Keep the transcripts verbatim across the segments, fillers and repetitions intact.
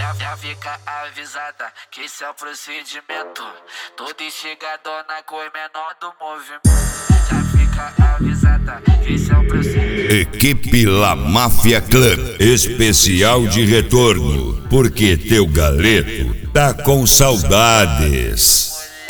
Já, já fica avisada que esse é o procedimento. Todo instigador na cor menor do movimento. Já fica avisada que esse é o procedimento. Equipe La Máfia Club, especial de retorno, porque teu galeto tá com saudades.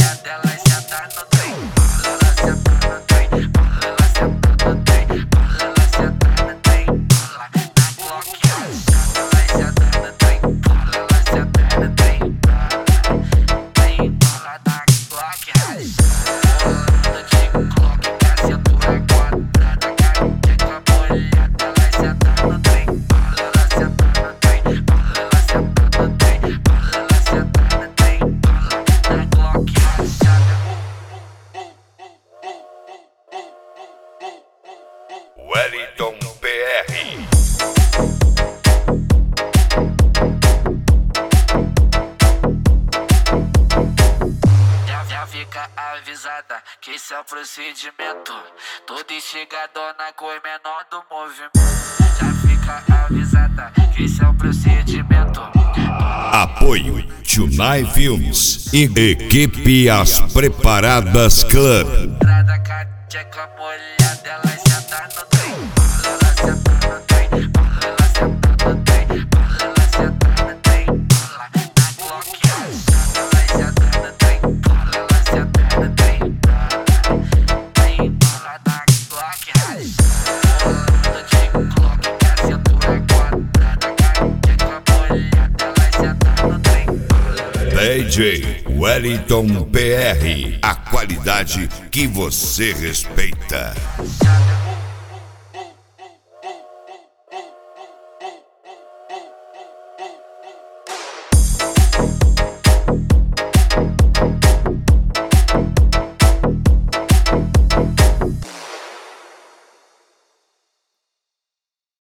Wellington P R. Já, já fica avisada que esse é o procedimento. Todo instigador na cor menor do movimento. Já fica avisada que esse é o procedimento. Apoio Tunai Filmes e Equipe As Preparadas Club. Entrada cateca molhada, ela senta no trem. Ela senta no trem, ela senta no trem, ela senta no trem. Ela na Glock, ela senta no trem, ela senta no trem. Ela na Glock, ela de Glock, que a cintura é quadrada, cateca molhada, ela senta no trem. D J Wellington P R, a qualidade que você respeita.